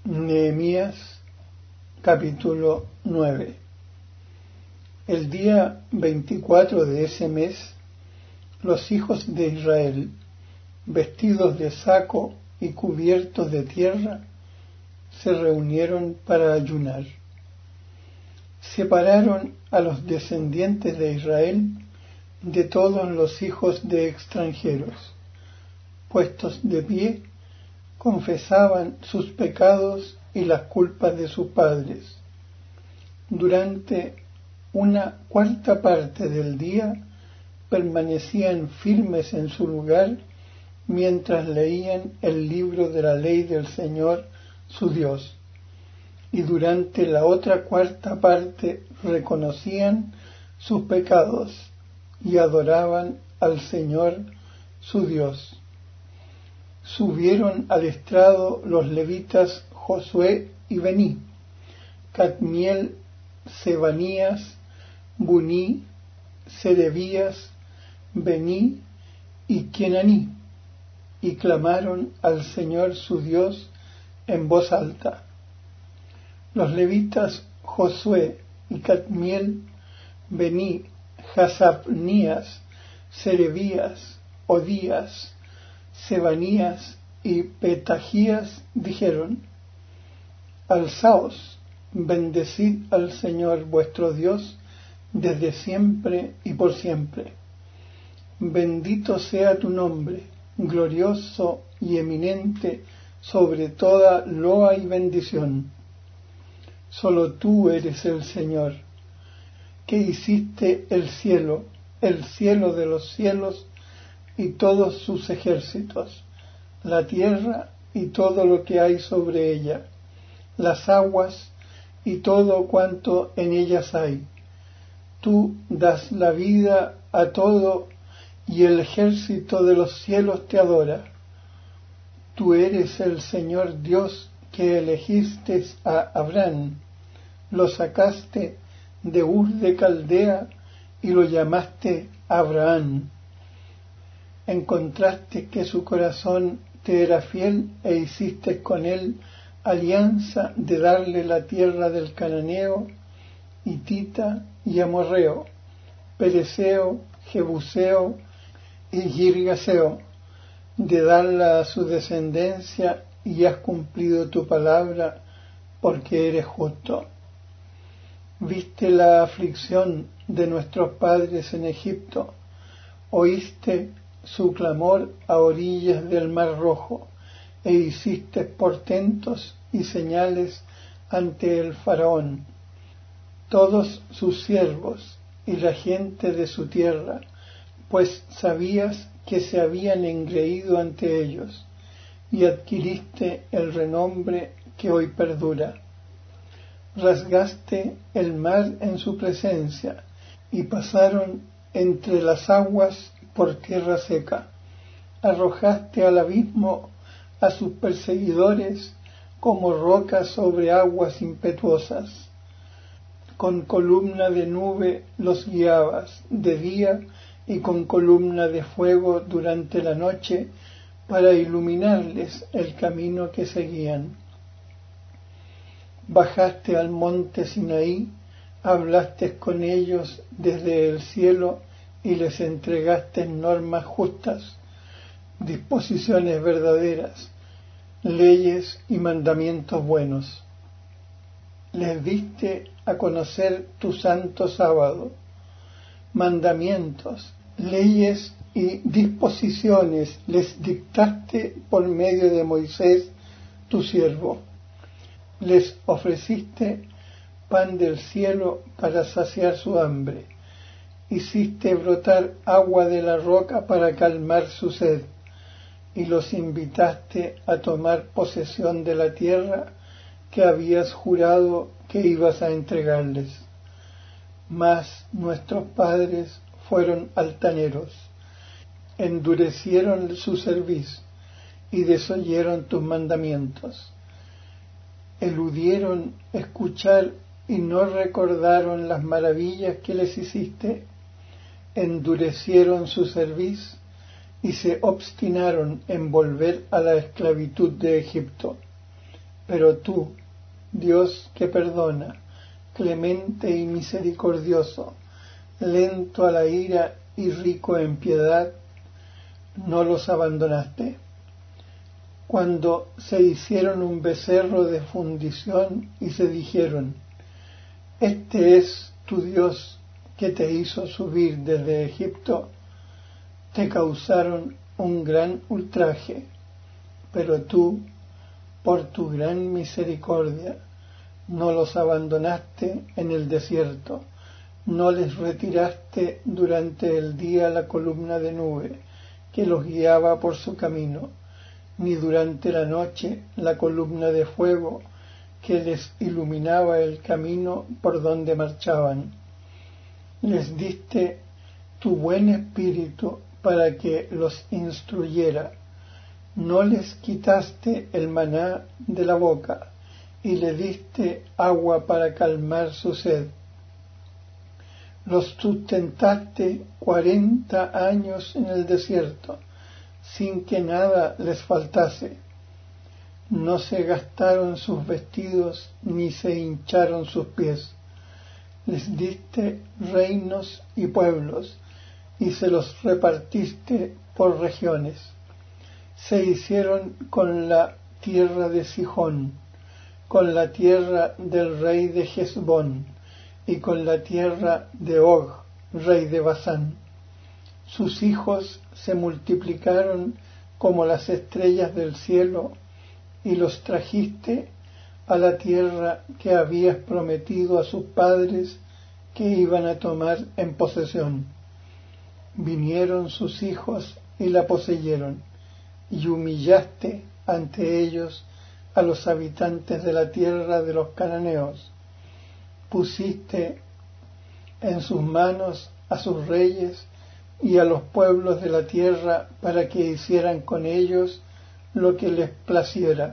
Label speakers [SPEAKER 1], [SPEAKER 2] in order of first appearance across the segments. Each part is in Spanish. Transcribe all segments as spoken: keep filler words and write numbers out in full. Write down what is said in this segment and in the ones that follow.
[SPEAKER 1] Nehemías capítulo nueve. El día veinticuatro de ese mes, los hijos de Israel, vestidos de saco y cubiertos de tierra, se reunieron para ayunar. Separaron a los descendientes de Israel de todos los hijos de extranjeros. Puestos de pie, confesaban sus pecados y las culpas de sus padres. Durante una cuarta parte del día permanecían firmes en su lugar mientras leían el libro de la ley del Señor su Dios, y durante la otra cuarta parte reconocían sus pecados y adoraban al Señor su Dios. Subieron al estrado los levitas Josué y Bení, Cadmiel, Sebanías, Buní, Serebías, Bení y Kenaní, y clamaron al Señor su Dios en voz alta. Los levitas Josué y Cadmiel, Bení, Hasabnías, Serebías, Odías, Sebanías y Petajías dijeron: Alzaos, bendecid al Señor vuestro Dios desde siempre y por siempre. Bendito sea tu nombre, glorioso y eminente sobre toda loa y bendición. Solo tú eres el Señor, que hiciste el cielo, el cielo de los cielos y todos sus ejércitos, la tierra y todo lo que hay sobre ella, las aguas y todo cuanto en ellas hay. Tú das la vida a todo y el ejército de los cielos te adora. Tú eres el Señor Dios que elegiste a Abraham, lo sacaste de Ur de Caldea y lo llamaste Abraham. Encontraste que su corazón te era fiel e hiciste con él alianza de darle la tierra del cananeo, hitita y amorreo, pereceo, jebuseo y girgaseo, de darla a su descendencia, y has cumplido tu palabra porque eres justo. Viste la aflicción de nuestros padres en Egipto, oíste su clamor a orillas del Mar Rojo, e hiciste portentos y señales ante el faraón, todos sus siervos y la gente de su tierra, pues sabías que se habían engreído ante ellos, y adquiriste el renombre que hoy perdura. Rasgaste el mar en su presencia, y pasaron entre las aguas por tierra seca. Arrojaste al abismo a sus perseguidores como rocas sobre aguas impetuosas. Con columna de nube los guiabas de día y con columna de fuego durante la noche para iluminarles el camino que seguían. Bajaste al monte Sinaí, hablaste con ellos desde el cielo y les entregaste normas justas, disposiciones verdaderas, leyes y mandamientos buenos. Les diste a conocer tu santo sábado, mandamientos, leyes y disposiciones les dictaste por medio de Moisés, tu siervo. Les ofreciste pan del cielo para saciar su hambre. Hiciste brotar agua de la roca para calmar su sed, y los invitaste a tomar posesión de la tierra que habías jurado que ibas a entregarles. Mas nuestros padres fueron altaneros, endurecieron su cerviz y desoyeron tus mandamientos. Eludieron escuchar y no recordaron las maravillas que les hiciste. Endurecieron su cerviz y se obstinaron en volver a la esclavitud de Egipto. Pero tú, Dios que perdona, clemente y misericordioso, lento a la ira y rico en piedad, no los abandonaste. Cuando se hicieron un becerro de fundición y se dijeron: este es tu Dios que te hizo subir desde Egipto, te causaron un gran ultraje, pero tú, por tu gran misericordia, no los abandonaste en el desierto, no les retiraste durante el día la columna de nube que los guiaba por su camino, ni durante la noche la columna de fuego que les iluminaba el camino por donde marchaban. Les diste tu buen espíritu para que los instruyera. No les quitaste el maná de la boca y le diste agua para calmar su sed. Los sustentaste cuarenta años en el desierto, sin que nada les faltase. No se gastaron sus vestidos ni se hincharon sus pies. Les diste reinos y pueblos y se los repartiste por regiones. Se hicieron con la tierra de Sihón, con la tierra del rey de Hesbón y con la tierra de Og, rey de Basán. Sus hijos se multiplicaron como las estrellas del cielo y los trajiste a la tierra que habías prometido a sus padres que iban a tomar en posesión. Vinieron sus hijos y la poseyeron, y humillaste ante ellos a los habitantes de la tierra de los cananeos. Pusiste en sus manos a sus reyes y a los pueblos de la tierra para que hicieran con ellos lo que les placiera.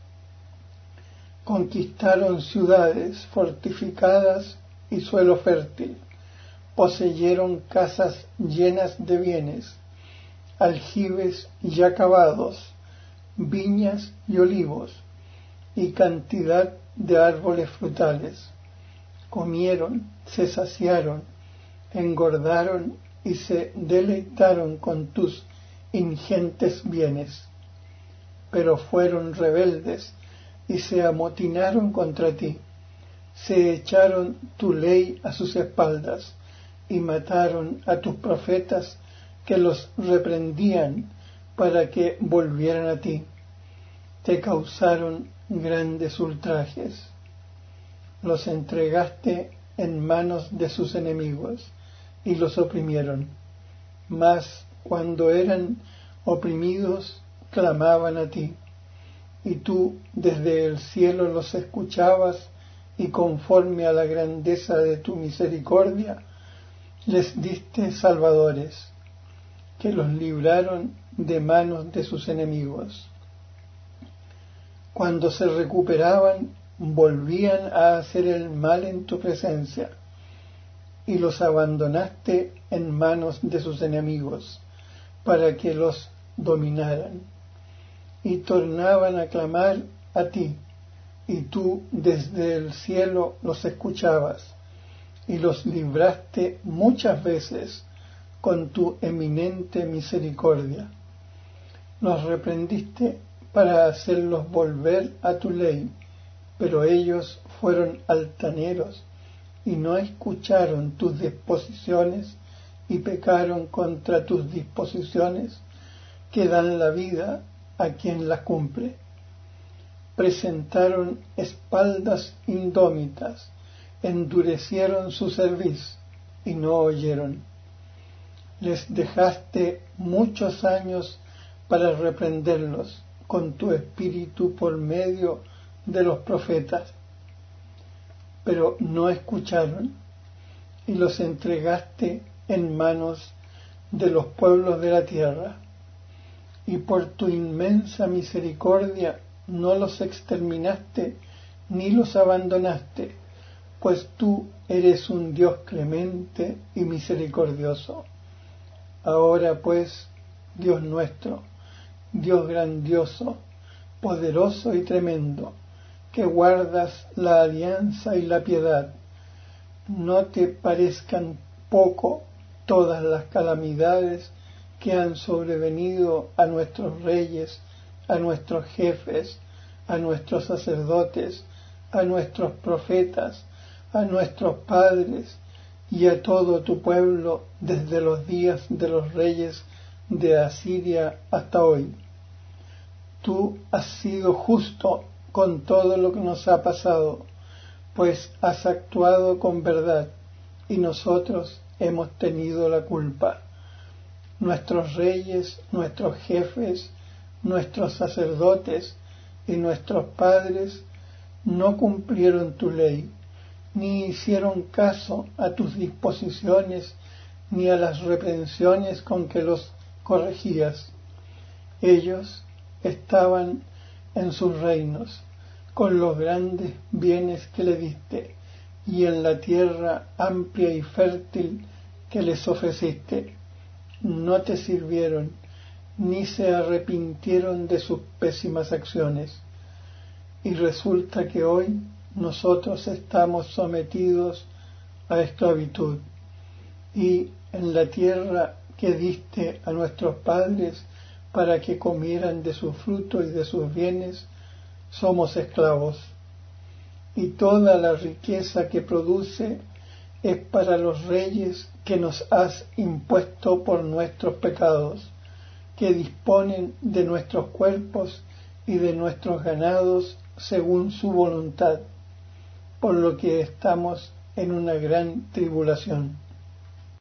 [SPEAKER 1] Conquistaron ciudades fortificadas y suelo fértil, poseyeron casas llenas de bienes, aljibes ya cavados, viñas y olivos, y cantidad de árboles frutales. Comieron, se saciaron, engordaron y se deleitaron con tus ingentes bienes. Pero fueron rebeldes y se amotinaron contra ti. Se echaron tu ley a sus espaldas y mataron a tus profetas que los reprendían para que volvieran a ti. Te causaron grandes ultrajes. Los entregaste en manos de sus enemigos y los oprimieron. Mas cuando eran oprimidos, clamaban a ti, y tú desde el cielo los escuchabas, y conforme a la grandeza de tu misericordia, les diste salvadores, que los libraron de manos de sus enemigos. Cuando se recuperaban, volvían a hacer el mal en tu presencia, y los abandonaste en manos de sus enemigos, para que los dominaran. Y tornaban a clamar a ti, y tú desde el cielo los escuchabas, y los libraste muchas veces con tu eminente misericordia. Los reprendiste para hacerlos volver a tu ley, pero ellos fueron altaneros y no escucharon tus disposiciones y pecaron contra tus disposiciones que dan la vida a quien las cumple. Presentaron espaldas indómitas, endurecieron su cerviz y no oyeron. Les dejaste muchos años para reprenderlos con tu espíritu por medio de los profetas, pero no escucharon, y los entregaste en manos de los pueblos de la tierra. Y por tu inmensa misericordia no los exterminaste ni los abandonaste, pues tú eres un Dios clemente y misericordioso. Ahora pues, Dios nuestro, Dios grandioso, poderoso y tremendo, que guardas la alianza y la piedad, no te parezcan poco todas las calamidades que han sobrevenido a nuestros reyes, a nuestros jefes, a nuestros sacerdotes, a nuestros profetas, a nuestros padres y a todo tu pueblo desde los días de los reyes de Asiria hasta hoy. Tú has sido justo con todo lo que nos ha pasado, pues has actuado con verdad y nosotros hemos tenido la culpa. Nuestros reyes, nuestros jefes, nuestros sacerdotes y nuestros padres no cumplieron tu ley, ni hicieron caso a tus disposiciones ni a las reprensiones con que los corregías. Ellos estaban en sus reinos, con los grandes bienes que le diste, y en la tierra amplia y fértil que les ofreciste. No te sirvieron, ni se arrepintieron de sus pésimas acciones. Y resulta que hoy nosotros estamos sometidos a esclavitud, y en la tierra que diste a nuestros padres para que comieran de su fruto y de sus bienes, somos esclavos. Y toda la riqueza que produce es para los reyes que nos has impuesto por nuestros pecados, que disponen de nuestros cuerpos y de nuestros ganados según su voluntad, por lo que estamos en una gran tribulación.